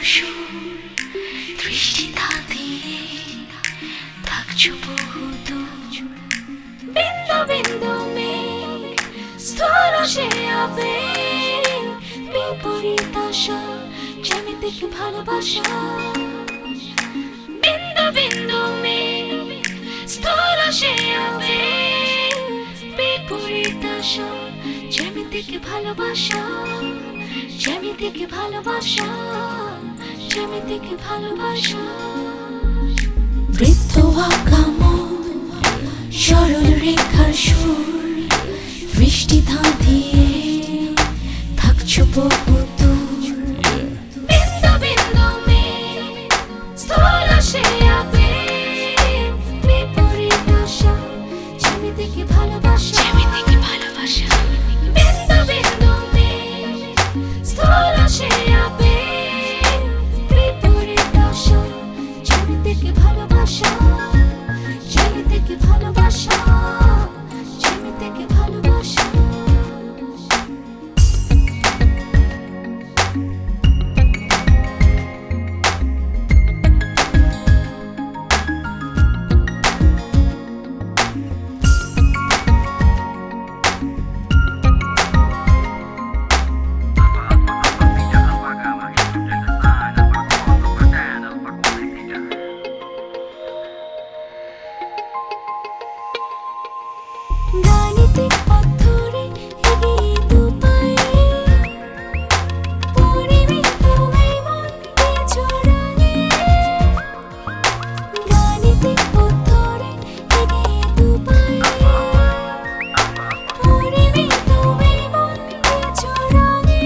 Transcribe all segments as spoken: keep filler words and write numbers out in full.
সুর দৃষ্টি দিয়ে থাকছো বহুদূর। বিন্দু বিন্দু মেঘ স্থল সে আবেগ, বিপরীত আশা জ্যামিতিক ভালোবাসা। বিন্দু বিন্দু মেঘ স্থল সে আবেগ, বিপরীত আশা জ্যামিতিক ভালোবাসা। জ্যামিতিক ভালোবাসা, জ্যামিতিক ভালোবাসা। বৃত্ত আঁকা মন সরল রেখার সুর দৃষ্টি দিয়ে থাকছো বহুদূর। বিন্দু বিন্দু মেঘ স্থল সে আবেগ, বিপরীত আশা জ্যামিতিক ভালোবাসা। জ্যামিতিক ভালোবাসা। বিন্দু বিন্দু মেঘ স্থল সে আবেগ, বিপরীত আশা জ্যামিতিক ভালোবাসা। জ্যামিতিক ভালোবাসা, জ্যামিতিক ভালোবাসা। গাণিতিক পথ ধরে এগিয়ে দু পায়ে, পরিমিত এই মন দিয়েছো রাঙে। গাণিতিক পথ ধরে এগিয়ে দু পায়ে, পরিমিত এই মন দিয়েছো রাঙে।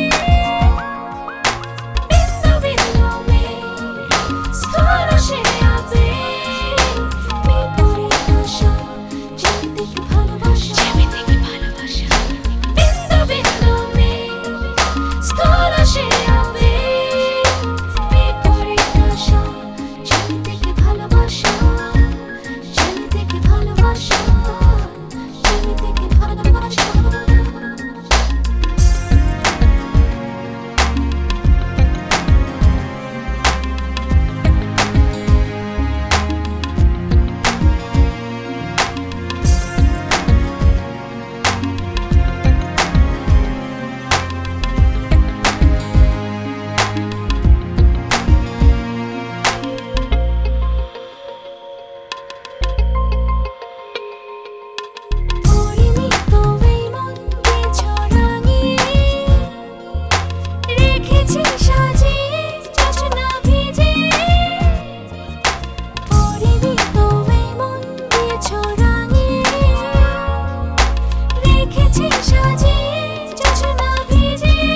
বিন্দু বিন্দু মেঘ স্থল সে আবেগ, বিপরীত আশা জ্যামিতিক ভালোবাসা। জ্যামিতিক ভালোবাসা। বিন্দু বিন্দু মেঘ স্থল সে আবেগ, বিপরীত আশা জ্যামিতিক ভালোবাসা। জ্যামিতিক ভালোবাসা, জ্যামিতিক ভালোবাসা। পরিমিত এই মন দিয়েছো রাঙিয়ে, রেখেছি সাজিয়ে জোছনা ভিজিয়ে। পরিমিত এই মন দিয়েছো রাঙিয়ে, রেখেছি সাজিয়ে জোছনা ভিজিয়ে।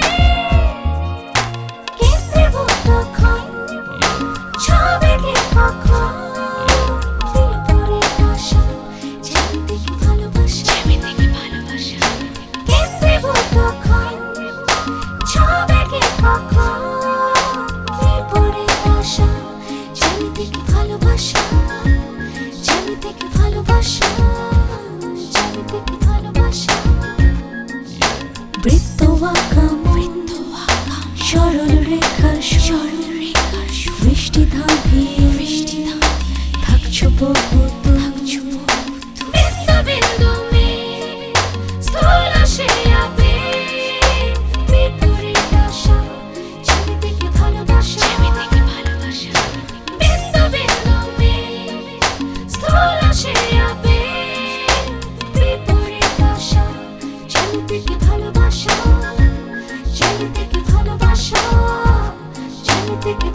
কেন্দ্রীভূত ক্ষণ ছবেগে কখন, বিপরীত আশা জ্যামিতিক ভালোবাসা। জ্যামিতিক ভালোবাসা। কেন্দ্রীভূত ক্ষণ ছবেগে কখন, বিপরীত আশা জ্যামিতিক ভালোবাসা। জ্যামিতিক ভালোবাসা, জ্যামিতিক ভালোবাসা। বৃত্ত আঁকা মন সরল রেখার সুর দৃষ্টি দিয়ে থাকছো বহুদূর। বিন্দু বিন্দু মেঘ স্থল সে আবেগ, বিপরীত আশা জ্যামিতিক ভালোবাসা। জ্যামিতিক ভালোবাসা। বিন্দু বিন্দু মেঘ স্থল সে আবেগ, বিপরীত আশা জ্যামিতিক ভালোবাসা। জ্যামিতিক ভালোবাসা, জ্যামিতিক